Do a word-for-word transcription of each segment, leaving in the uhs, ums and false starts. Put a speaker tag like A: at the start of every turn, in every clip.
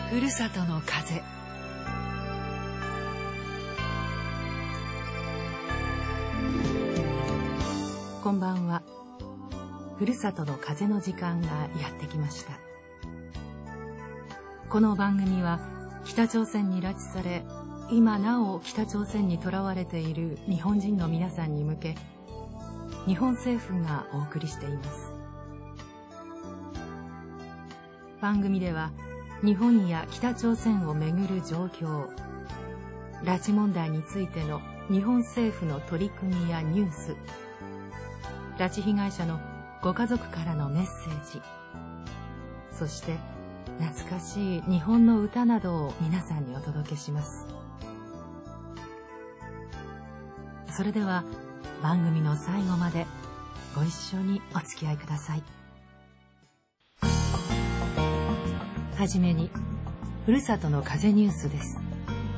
A: ふるさとの風。こんばんは。ふるさとの風の時間がやってきました。この番組は北朝鮮に拉致され、今なお北朝鮮に囚われている日本人の皆さんに向け、日本政府がお送りしています。番組では日本や北朝鮮をめぐる状況、拉致問題についての日本政府の取り組みやニュース、拉致被害者のご家族からのメッセージ、そして懐かしい日本の歌などを皆さんにお届けします。それでは番組の最後までご一緒にお付き合いください。はじめに、ふるさとの風ニュースです。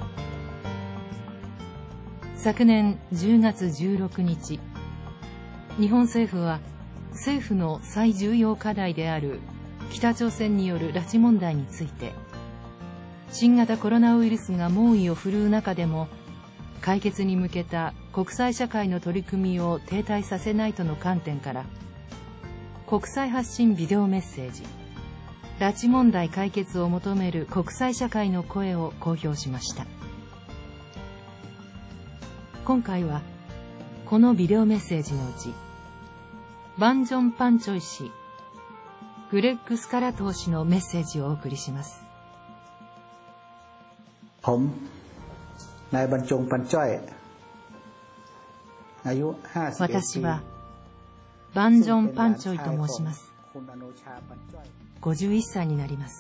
A: 昨年じゅうがつじゅうろくにち、日本政府は政府の最重要課題である北朝鮮による拉致問題について、新型コロナウイルスが猛威を振るう中でも解決に向けた国際社会の取り組みを停滞させないとの観点から、国際発信ビデオメッセージ、拉致問題解決を求める国際社会の声を公表しました。今回はこのビデオメッセージのうち、バンジョン・パンチョイ氏、グレッグ・スカラトー氏のメッセージをお送りします。
B: ผมนายบรรจงปันจ้อยอายุห้าสิบเอ็ดปี
A: 私はバンジョン・パンチョイと申します。ごじゅういっさいになります。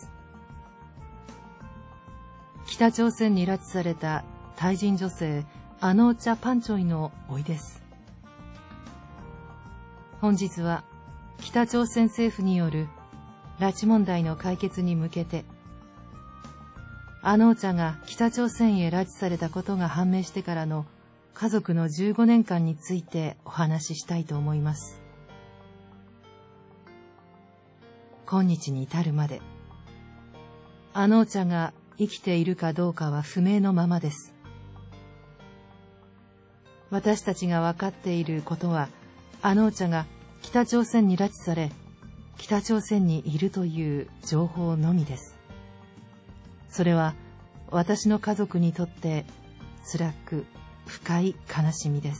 A: 北朝鮮に拉致されたタイ人女性アノーチャ・パンチョイの甥です。本日は北朝鮮政府による拉致問題の解決に向けて、アノーチャが北朝鮮へ拉致されたことが判明してからの家族のじゅうごねんかんについてお話ししたいと思います。今日に至るまで、アノーチャが生きているかどうかは不明のままです。私たちが分かっていることは、アノーチャが北朝鮮に拉致され、北朝鮮にいるという情報のみです。それは私の家族にとって辛く深い悲しみです。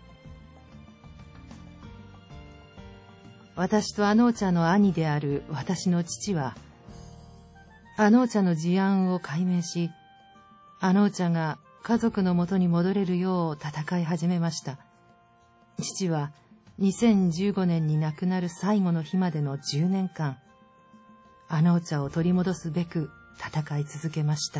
A: 私とアノーチャの兄である私の父は、アノーチャの事案を解明し、アノーチャが家族のもとに戻れるよう戦い始めました。父はにせんじゅうごねんに亡くなる最後の日までのじゅうねんかん、アノーチャを取り戻すべく戦い続けました。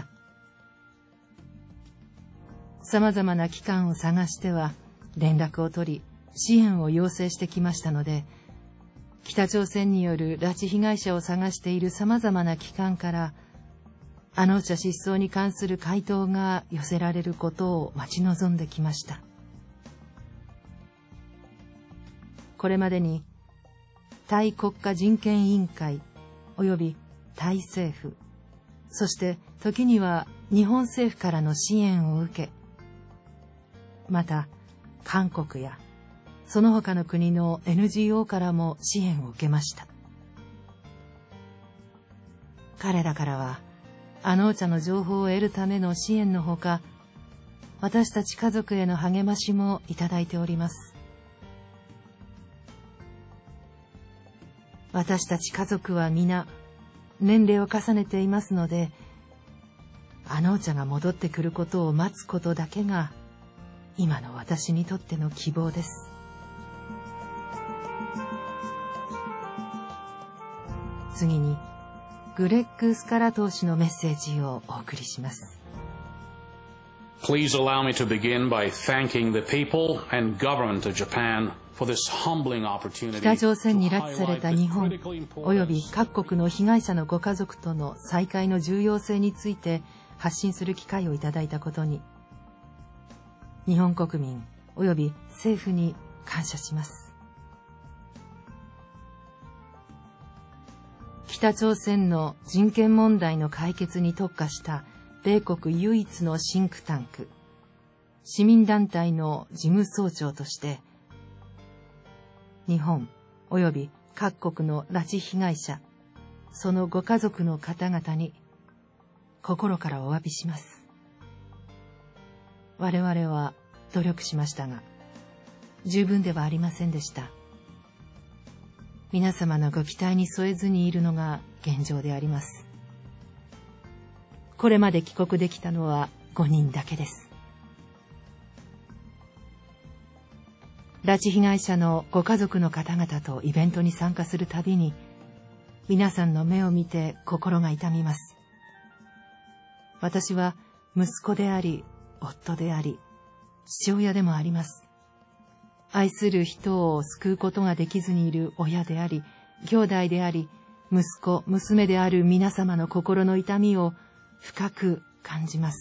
A: 様々な機関を探しては連絡を取り、支援を要請してきましたので、北朝鮮による拉致被害者を探している様々な機関から、アノーチャ失踪に関する回答が寄せられることを待ち望んできました。これまでに、タイ国家人権委員会及びタイ政府、そして時には日本政府からの支援を受け、また韓国やその他の国の エヌジーオー からも支援を受けました。彼らからはアノーチャの情報を得るための支援のほか、私たち家族への励ましもいただいております。私たち家族は皆年齢を重ねていますので、アノーチャが戻ってくることを待つことだけが今の私にとっての希望です。次にグレッグ・スカラトー氏のメッセージをお送りします。
C: Please allow me to begin by thanking the people and government of Japan for this humbling opportunity.
A: 北朝鮮に拉致された日本および各国の被害者のご家族との再会の重要性について発信する機会をいただいたことに、日本国民および政府に感謝します。 北朝鮮の人権問題の解決に特化した米国唯一のシンクタンク、市民団体の事務総長として、日本及び各国の拉致被害者、そのご家族の方々に心からお詫びします。我々は努力しましたが、十分ではありませんでした。皆様のご期待に添えずにいるのが現状であります。これまで帰国できたのはごにんだけです。拉致被害者のご家族の方々とイベントに参加するたびに、皆さんの目を見て心が痛みます。私は息子であり、夫であり、父親でもあります。愛する人を救うことができずにいる親であり、兄弟であり、息子、娘である皆様の心の痛みを深く感じます。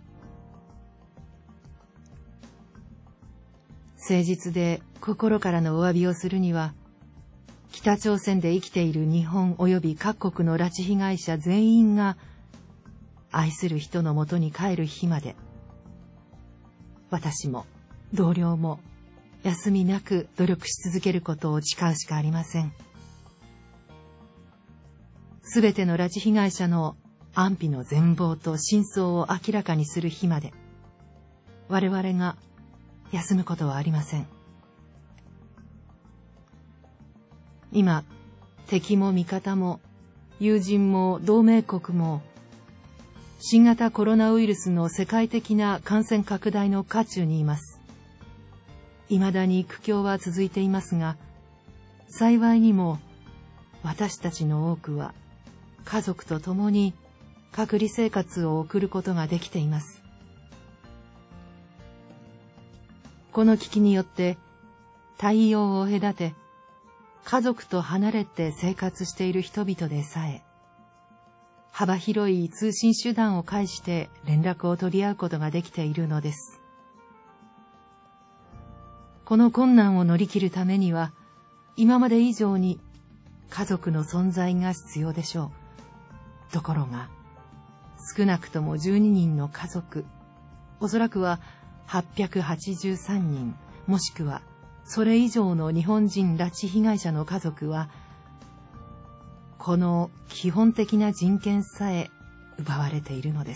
A: 誠実で心からのお詫びをするには、北朝鮮で生きている日本及び各国の拉致被害者全員が愛する人のもとに帰る日まで、私も同僚も休みなく努力し続けることを誓うしかありません。すべての拉致被害者の安否の全貌と真相を明らかにする日まで、我々が休むことはありません。今、敵も味方も友人も同盟国も新型コロナウイルスの世界的な感染拡大の渦中にいます。未だに苦境は続いていますが、幸いにも私たちの多くは家族と共に隔離生活を送ることができています。この危機によって太陽を隔て家族と離れて生活している人々でさえ、幅広い通信手段を介して連絡を取り合うことができているのです。この困難を乗り切るためには、今まで以上に家族の存在が必要でしょう。ところが、少なくともじゅうににんの家族、おそらくははっぴゃくはちじゅうさんにん、もしくはそれ以上の日本人拉致被害者の家族は、この基本的な人権さえ奪われているのです。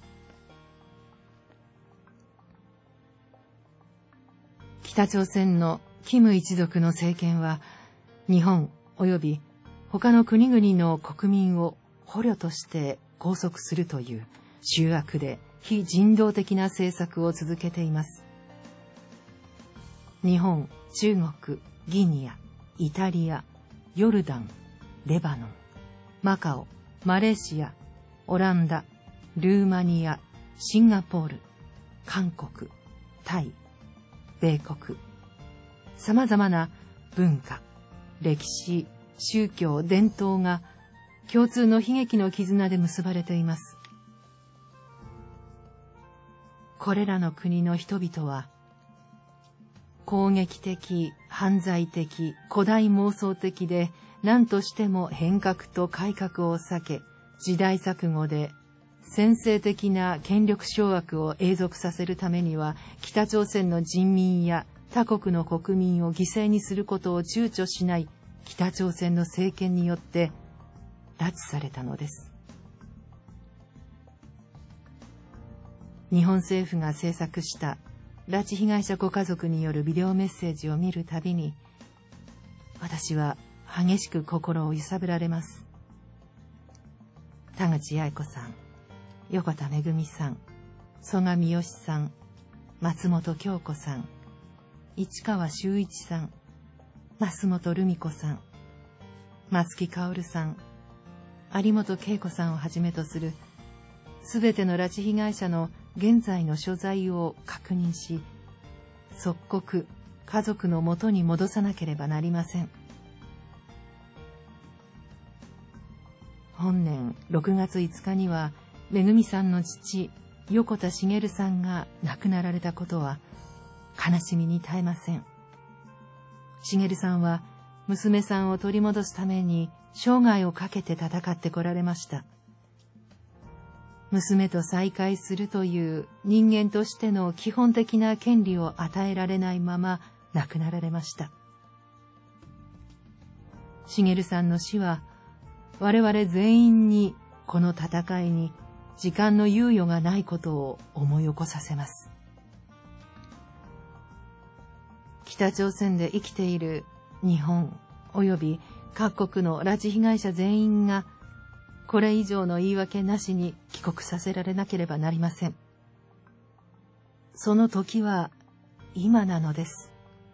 A: 北朝鮮のキム一族の政権は、日本及び他の国々の国民を捕虜として拘束するという醜悪で非人道的な政策を続けています。日本、中国、ギニア、イタリア、ヨルダン、レバノン、マカオ、マレーシア、オランダ、ルーマニア、シンガポール、韓国、タイ、米国、様々な文化、歴史、宗教、伝統が共通の悲劇の絆で結ばれています。これらの国の人々は、攻撃的、犯罪的、古代妄想的で、何としても変革と改革を避け、時代錯誤で専制的な権力掌握を永続させるためには、北朝鮮の人民や他国の国民を犠牲にすることを躊躇しない北朝鮮の政権によって拉致されたのです。日本政府が制作した拉致被害者ご家族によるビデオメッセージを見るたびに、私は激しく心を揺さぶられます。田口八重子さん、横田めぐみさん、曽我三好さん、松本京子さん、市川修一さん、増本留美子さん、松木薫さん、有本恵子さんをはじめとするすべての拉致被害者の現在の所在を確認し、即刻家族のもとに戻さなければなりません。本年ろくがついつかには、めぐみさんの父、横田茂さんが亡くなられたことは悲しみに耐えません。茂さんは娘さんを取り戻すために生涯をかけて戦ってこられました。娘と再会するという人間としての基本的な権利を与えられないまま亡くなられました。茂さんの死は我々全員にこの戦いに時間の猶予がないことを思い起こさせます。北朝鮮で生きている日本及び各国の拉致被害者全員がこれ以上の言い訳なしに帰国させられなければなりません。その時は今なのです。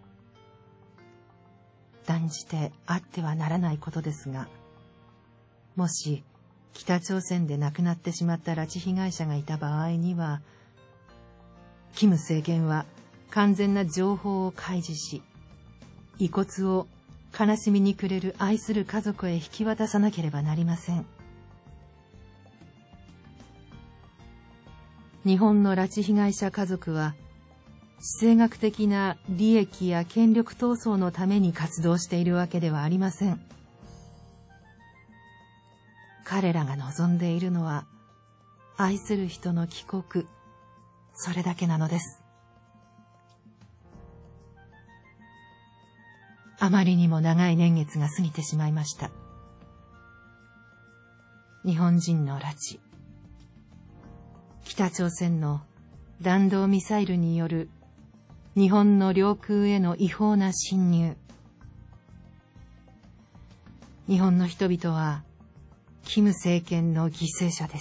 A: 断じてあってはならないことですが、もし北朝鮮で亡くなってしまった拉致被害者がいた場合には、キム政権は完全な情報を開示し、遺骨を悲しみに暮れる愛する家族へ引き渡さなければなりません。日本の拉致被害者家族は、地政学的な利益や権力闘争のために活動しているわけではありません。彼らが望んでいるのは、愛する人の帰国、それだけなのです。あまりにも長い年月が過ぎてしまいました。日本人の拉致、北朝鮮の弾道ミサイルによる日本の領空への違法な侵入。日本の人々はキム政権の犠牲者です。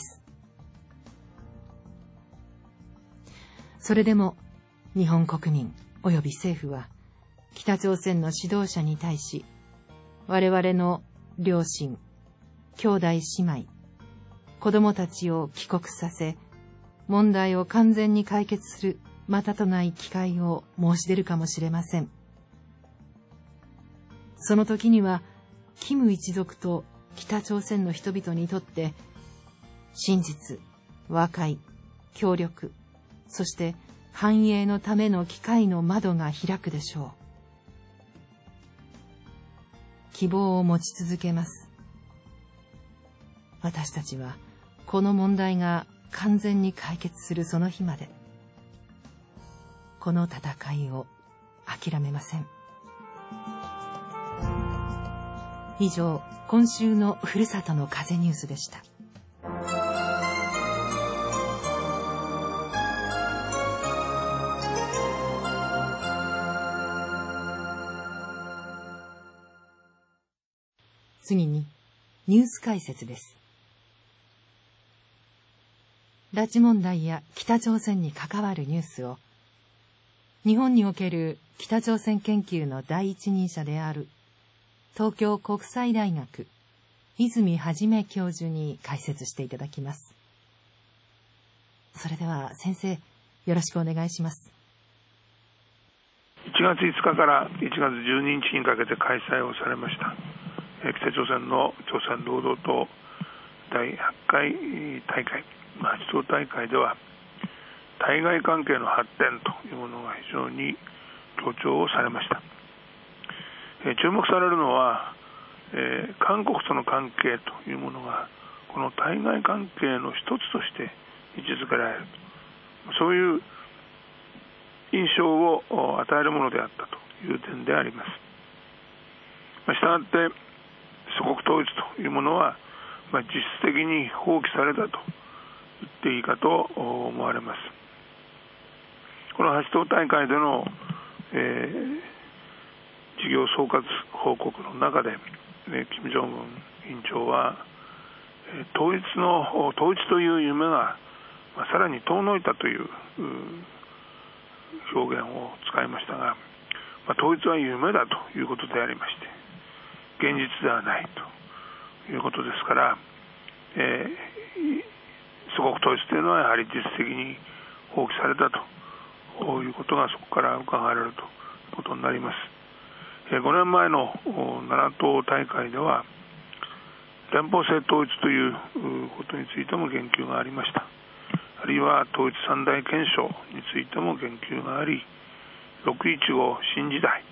A: それでも日本国民及び政府は北朝鮮の指導者に対し、我々の両親、兄弟姉妹、子供たちを帰国させ、問題を完全に解決するまたとない機会を申し出るかもしれません。その時には、キム一族と北朝鮮の人々にとって、真実、和解、協力、そして繁栄のための機会の窓が開くでしょう。希望を持ち続けます。私たちは、この問題が完全に解決するその日まで、この戦いを諦めません。以上、今週のふるさとの風ニュースでした。次に、ニュース解説です。拉致問題や北朝鮮に関わるニュースを、日本における北朝鮮研究の第一人者である東京国際大学泉元教授に解説していただきます。それでは先生、よろしくお願いします。
D: いちがついつかからいちがつじゅうににちにかけて開催をされました北朝鮮の朝鮮労働党だいはちかい大会、はち党大会では、対外関係の発展というものが非常に強調をされました。えー、注目されるのは、えー、韓国との関係というものがこの対外関係の一つとして位置づけられる、そういう印象を与えるものであったという点であります。まあ、したがって祖国統一というものは、まあ、実質的に放棄されたと言っていいかと思われます。このはち党大会での、えー、事業総括報告の中で、ね、金正恩委員長は、えー、統一の統一という夢が、まあ、さらに遠のいたという、う表現を使いましたが、まあ、統一は夢だということでありまして、現実ではないということですから、えー、祖国統一というのはやはり実質的に放棄されたということがそこから伺われるということになります。えー、ごねんまえのなな党大会では連邦制統一ということについても言及がありました。あるいは統一三大憲章についても言及があり、ろくいちご新時代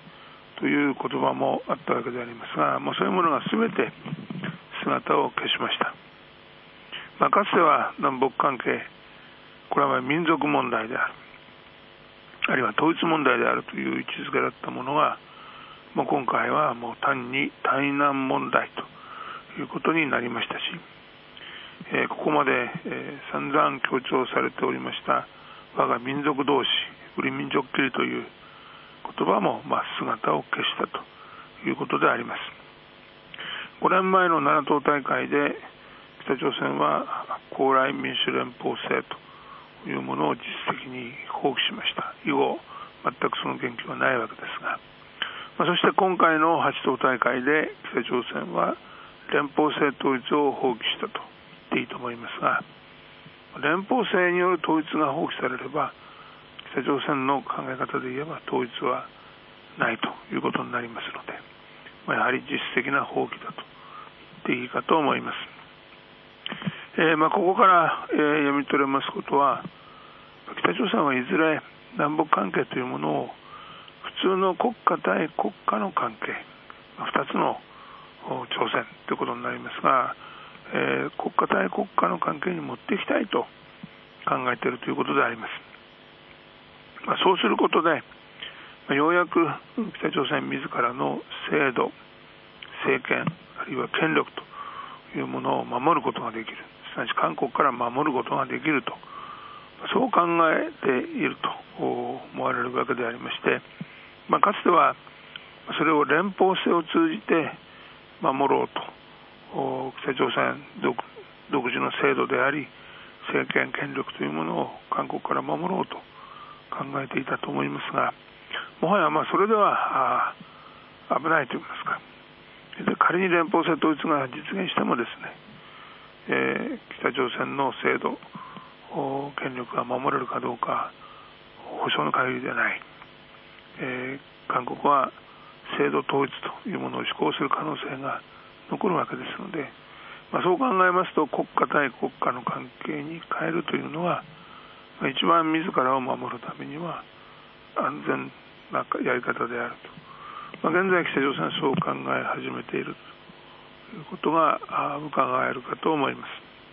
D: という言葉もあったわけでありますが、もうそういうものが全て姿を消しました。まあ、かつては南北関係、これは民族問題である、あるいは統一問題であるという位置づけだったものが、もう今回はもう単に対南問題ということになりましたし、えー、ここまで、えー、散々強調されておりました我が民族同士、ウリ民族キリという言葉も、まあ、姿を消したということであります。ごねんまえのなな党大会で北朝鮮は高麗民主連邦制というものを実質的に放棄しました。以後全くその言及はないわけですが、まあ、そして今回のはち党大会で北朝鮮は連邦制統一を放棄したと言っていいと思いますが、連邦制による統一が放棄されれば北朝鮮の考え方で言えば統一はないということになりますので、まあ、やはり実質的な放棄だと言っていいかと思います。えーまあ、ここから、えー、読み取れますことは、北朝鮮はいずれ南北関係というものを普通の国家対国家の関係、まあ、ふたつの朝鮮ということになりますが、えー、国家対国家の関係に持っていきたいと考えているということであります。まあ、そうすることで、まあ、ようやく北朝鮮自らの制度、政権、あるいは権力というものを守ることができる、すなわち韓国から守ることができると、そう考えていると思われるわけでありまして、まあ、かつてはそれを連邦制を通じて守ろうと、北朝鮮 独, 独自の制度であり政権権力というものを韓国から守ろうと考えていたと思いますが、もはやまあそれでは危ないといいますか、仮に連邦制統一が実現してもですね、えー、北朝鮮の制度、権力が守れるかどうか保証の限りではない、えー、韓国は制度統一というものを施行する可能性が残るわけですので、まあ、そう考えますと国家対国家の関係に変えるというのは、まあ、一番自らを守るためには安全なやり方であると、まあ、現在北朝鮮はそう考え始めているということが伺えるかと思います。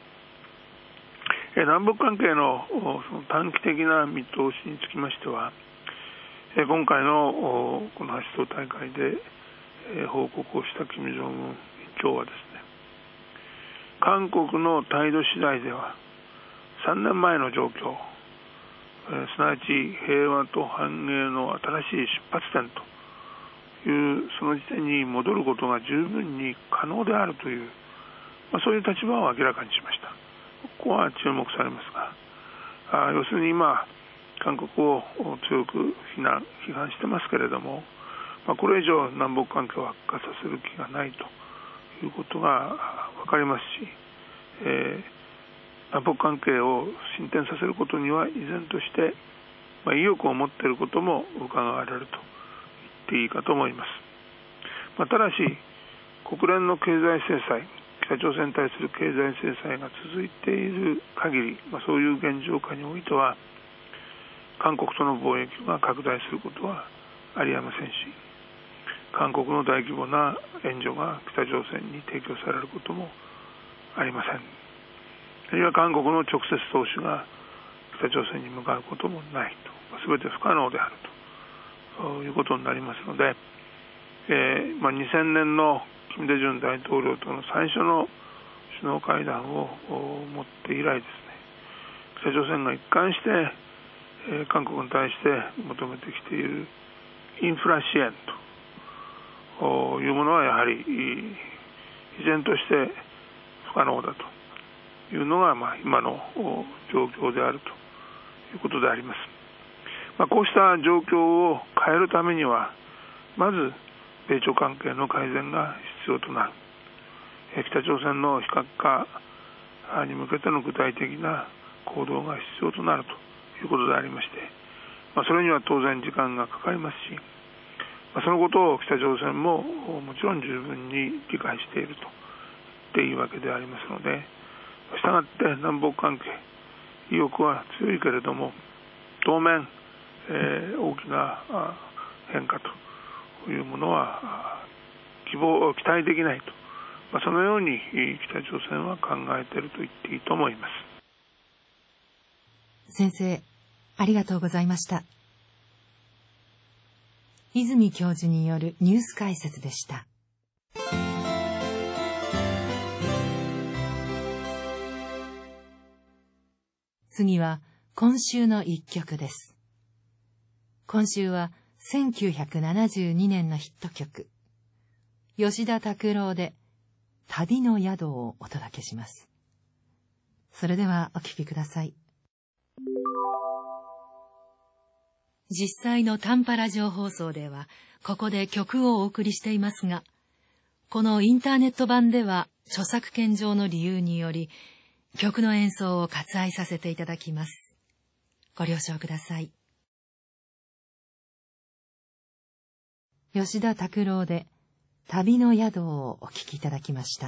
D: 南北関係のその短期的な見通しにつきましては、今回のこのはち党大会で報告をした金正恩委員長はですね、韓国の態度次第ではさんねんまえの状況、すなわち平和と繁栄の新しい出発点というその時点に戻ることが十分に可能であるという、まあ、そういう立場を明らかにしました。ここは注目されますが、あ要するに今韓国を強く非難批判してますけれども、まあ、これ以上南北関係を悪化させる気がないということが分かりますし、えー、南北関係を進展させることには依然として、まあ、意欲を持っていることも伺われると言っていいかと思います。まあ、ただし国連の経済制裁、北朝鮮に対する経済制裁が続いている限り、まあ、そういう現状下においては韓国との貿易が拡大することはありえませんし、韓国の大規模な援助が北朝鮮に提供されることもありません。あるいは韓国の直接投資が北朝鮮に向かうこともないと、まあ、全て不可能であるということになりますので、えーまあ、にせんねんの金大中大統領との最初の首脳会談を持って以来ですね、北朝鮮が一貫して、えー、韓国に対して求めてきているインフラ支援というものはやはり依然として不可能だというのが、まあ、今の状況であるということであります。まあ、こうした状況を変えるためにはまず米朝関係の改善が必要となる、北朝鮮の非核化に向けての具体的な行動が必要となるということでありまして、まあ、それには当然時間がかかりますし、まあ、そのことを北朝鮮ももちろん十分に理解していると言っていいわけでありますので、したがって南北関係意欲は強いけれども当面、えー、大きな変化というもものは希望期待できないと、まあ、そのように北朝鮮は考えていると言っていいと思います。
A: 先生、ありがとうございました。泉教授によるニュース解説でした。次は今週の一曲です。今週はせんきゅうひゃくななじゅうにねんのヒット曲、吉田拓郎で旅の宿をお届けします。それではお聴きください。実際の短波ラジオ放送ではここで曲をお送りしていますが、このインターネット版では著作権上の理由により曲の演奏を割愛させていただきます。ご了承ください。吉田拓郎で旅の宿をお聴きいただきました。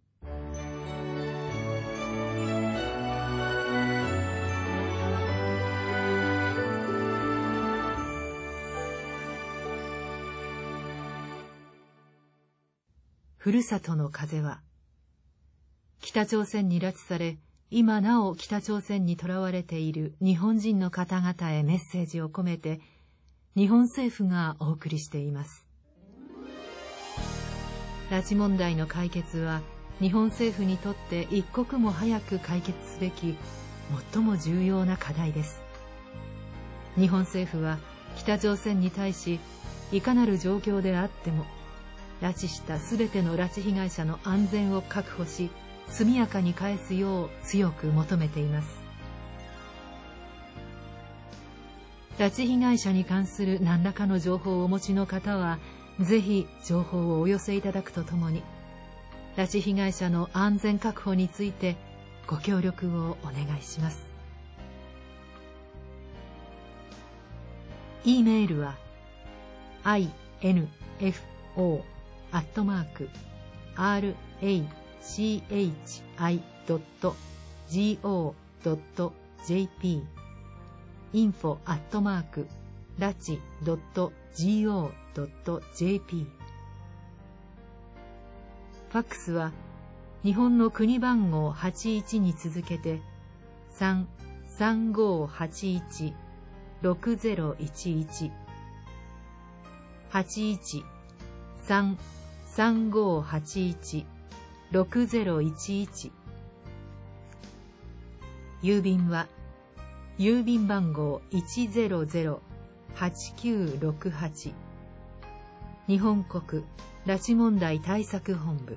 A: ふるさとの風は、北朝鮮に拉致され、今なお北朝鮮に囚われている日本人の方々へメッセージを込めて、日本政府がお送りしています。拉致問題の解決は、日本政府にとって一刻も早く解決すべき、最も重要な課題です。日本政府は、北朝鮮に対し、いかなる状況であっても、拉致したすべての拉致被害者の安全を確保し、速やかに返すよう強く求めています。拉致被害者に関する何らかの情報をお持ちの方は、ぜひ情報をお寄せいただくとともに、拉致被害者の安全確保についてご協力をお願いします。E メールは アイエヌエフオー アットマーク アールエーシーエイチアイ ドット ジーオー ドット ジェーピー インフォ アットマーク ラチ ドット ジーオー ドット ジェーピー ファックスは日本の国番号はちいちに続けて さんさんごはちいちろくゼロいちいち はちいち さんさんごはちいちろくゼロいちいち、郵便は郵便番号 いちゼロゼロはちきゅうろくはち、日本国拉致問題対策本部。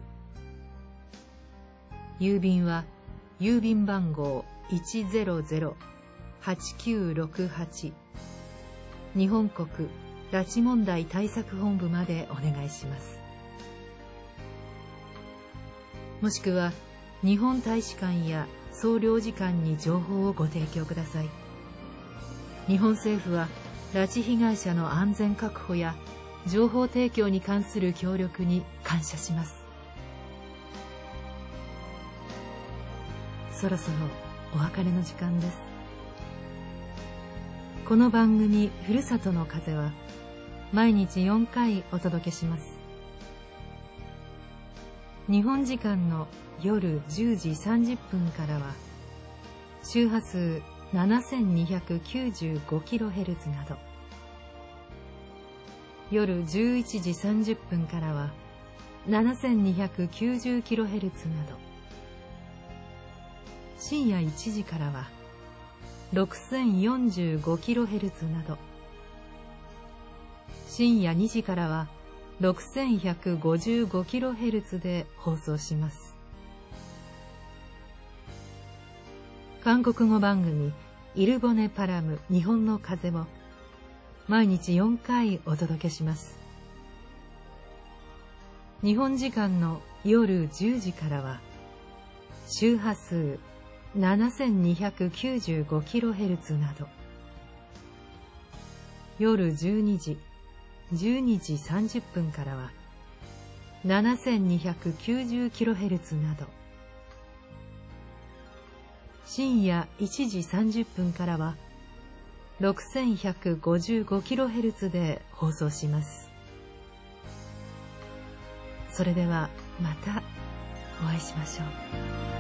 A: 郵便は郵便番号 いちゼロゼロはちきゅうろくはち、日本国拉致問題対策本部までお願いします。もしくは日本大使館や総領事館に情報をご提供ください。日本政府は拉致被害者の安全確保や情報提供に関する協力に感謝します。そろそろお別れの時間です。この番組「ふるさとの風」は毎日よんかいお届けします。日本時間の夜じゅうじさんじゅっぷんからは周波数 ななせんにひゃくきゅうじゅうごキロヘルツ など、夜じゅういちじさんじゅっぷんからは ななせんにひゃくきゅうじゅうキロヘルツ など、深夜いちじからは ろくせんよんじゅうごキロヘルツ など、深夜にじからはろくせんひゃくごじゅうごキロヘルツ で放送します。韓国語番組イルボネパラム日本の風も毎日よんかいお届けします。日本時間の夜じゅうじからは周波数 ななせんにひゃくきゅうじゅうごキロヘルツ など、夜じゅうにじじゅうにじさんじゅっぷんからは ななせんにひゃくきゅうじゅうキロヘルツ など、深夜いちじさんじゅっぷんからは ろくせんひゃくごじゅうごキロヘルツ で放送します。 それではまたお会いしましょう。